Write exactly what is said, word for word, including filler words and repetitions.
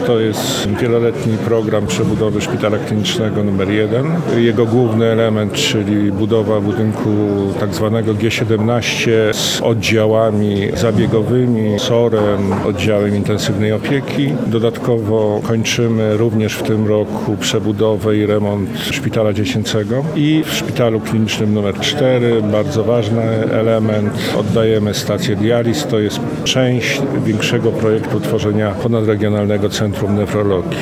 To jest wieloletni program przebudowy szpitala klinicznego numer jeden. Jego główny element, czyli budowa budynku tak zwanego G siedemnaście z oddziałami zabiegowymi, sorem, oddziałem intensywnej opieki. Dodatkowo kończymy również w tym roku przebudowę i remont szpitala dziecięcego. I w szpitalu klinicznym numer cztery, bardzo ważny element, oddajemy stację dializ. To jest część większego projektu tworzenia ponadregionalnego centrum nefrologii.